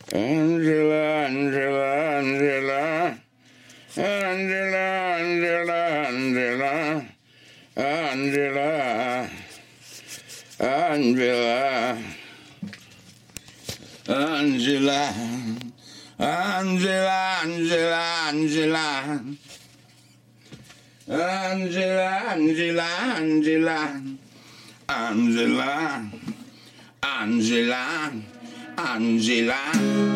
Angela, Angela, Angela, Angela, Angela, Angela, Angela, Angela, Angela, Angela, Angela, Angela, Angela, Angela, Angela, Angela.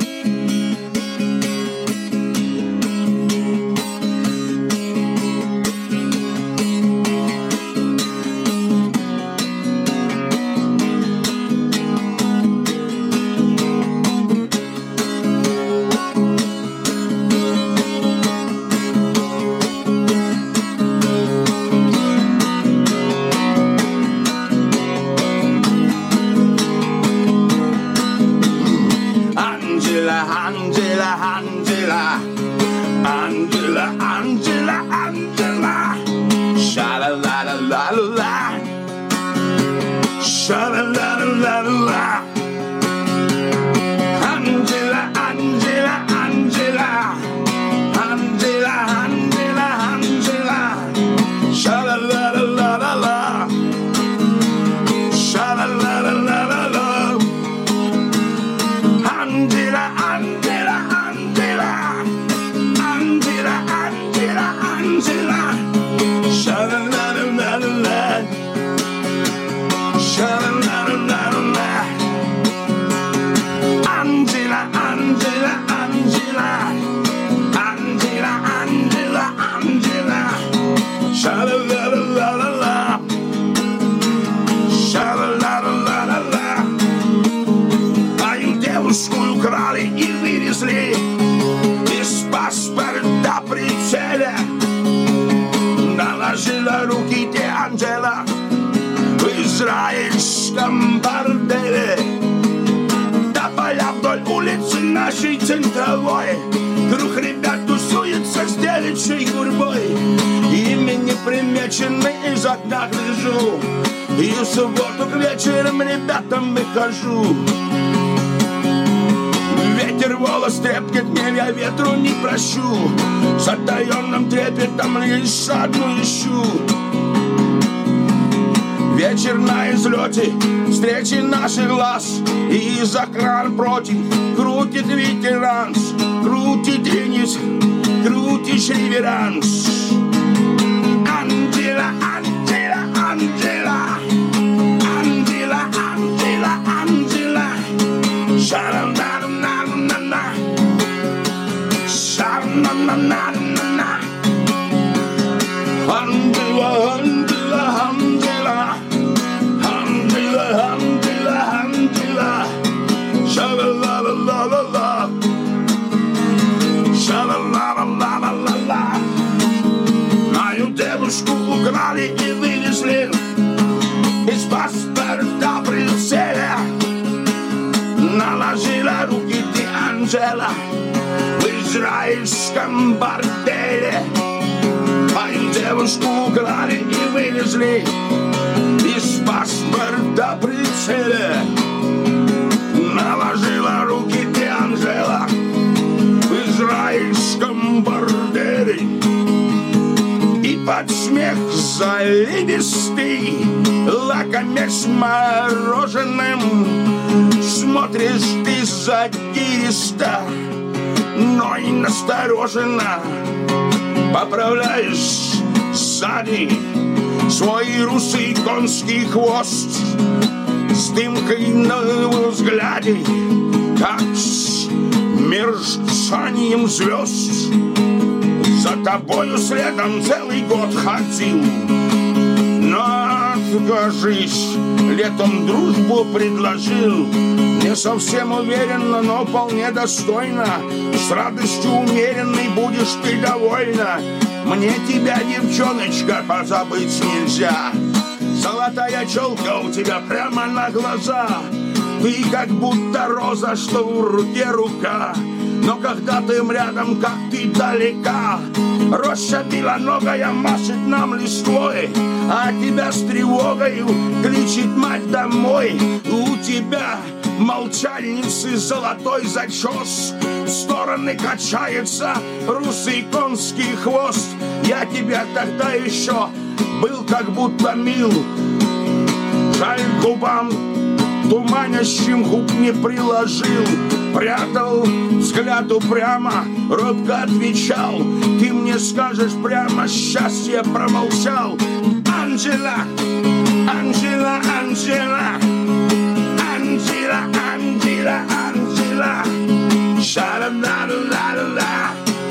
Руки те Анджела в израильском борделе. До поля вдоль улицы нашей центровой круг ребят тусуется с девичьей гурьбой. Ими непримеченный из окна гляжу, и в субботу к вечерам ребятам выхожу. Ветер волос треплет, мне я ветру не прощу. С отдаенным трепетом лишь одну ищу. Вечер на излете, встречи наших глаз, и из окна против крутит ветеранс, крутит теннис, крутит реверанс. Анджела, Анджела, Анджела, Анджела, Анджела, Анджела, Шарам-дарам-на-на-на, Шарам-на-на-на-на, Анджела, Анджела, Анджела. Angela, sha-la-la-la-la-la-la, sha-la-la-la-la-la-la. Мою девушку украли и вынесли из паспорта Брюсселя. Наложила руки ты, Анджела, в израильском борделе. Мою девушку украли и вынесли из паспорта Брюсселя. Наложила руки ты, Анджела, в израильском борделе. И под смех заливистый, лакомясь мороженым, смотришь ты задиристо, но и настороженно поправляешь сзади свой русый конский хвост с дымкой на взгляде, как с мерцанием звезд. За тобою следом целый год ходил, но откажись, летом дружбу предложил. Не совсем уверенно, но вполне достойно, с радостью умеренной будешь ты довольна. Мне тебя, девчоночка, позабыть нельзя. Золотая челка у тебя прямо на глаза. Ты как будто роза, что в руке рука. Но когда ты рядом, как ты далека. Роща белоногая машет нам листвой, а тебя с тревогою кричит мать домой. У тебя молчальницы золотой зачес. В стороны качается русый конский хвост. Я тебя тогда еще был как будто мил. Жаль, губам туманящим губ не приложил. Прятал взгляд упрямо, робко отвечал. Ты мне скажешь прямо, счастье промолчал. Анджела, Анджела, Анджела, Анджела, Анджела, Анджела. Ша-ла-ла-ла-ла-ла,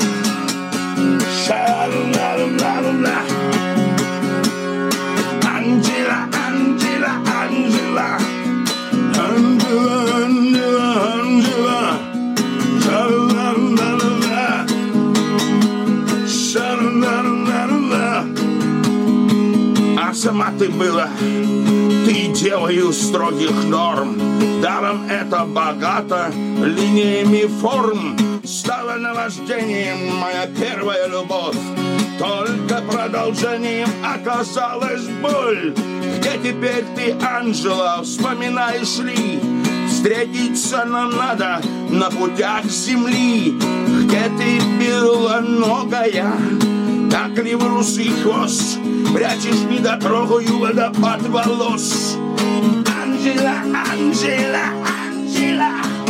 ша-ла-ла-ла-ла-ла. Анджела, Анджела, Анджела, Анджела, Анджела, Анджела. Ша-ла-ла-ла-ла, ша-ла-ла-ла-ла. А сама ты была, ты девою строгих норм. Даром это богато линиями форм. Стала наваждением моя первая любовь. Только продолжением оказалась боль. Где теперь ты, Анджела, вспоминаешь ли? Встретиться нам надо на путях земли. Где ты, белоногая? Так ли в русый хвост прячешь недотрогую водопад волос? Анджела, Анджела, Анджела.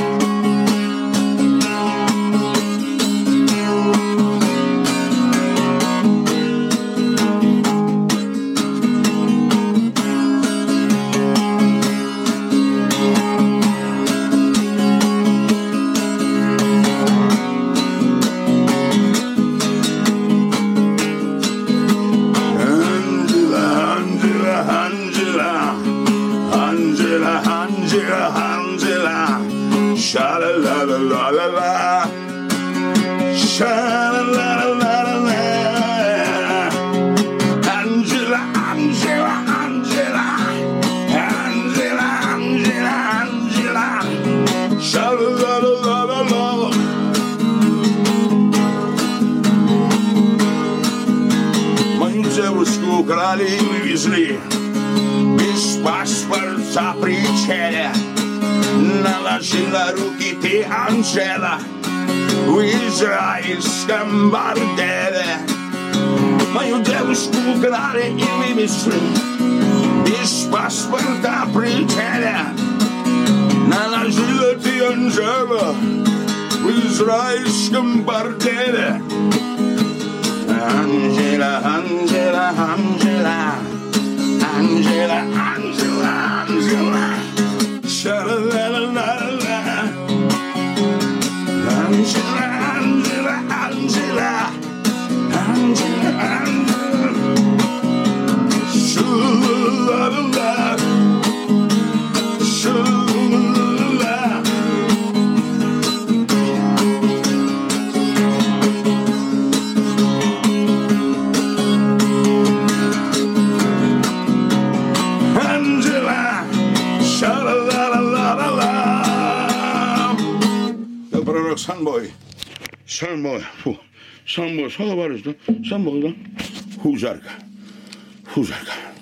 Sha-la-la-la-la-la-la, sha-la-la-la-la-la. Анджела, Анджела, Анджела, Анджела, Анджела, Анджела. Sha-la-la-la-la-la-la. Мою девушку украли и вывезли без паспорта при челе. Наложила руки ты, Анджела, в израильском борделе. Мою девушку украли и вывезли без паспорта при теле. Наложила ты, Анджела, в израильском борделе. Анджела, Анджела, Анджела, Анджела, Анджела, Анджела. Sha-la-la-la-la-la. Анджела, Анджела, Анджела, Анджела, Анджела. Шу-ла-ла-ла, шу-ла-ла-ла. Анджела, ша-ла-ла-ла-ла-ла. Пророк Санбой. Санбой. Фу. Санбой. Салаварис, да? Санбой, да? Фу, жарко. Фу, жарко.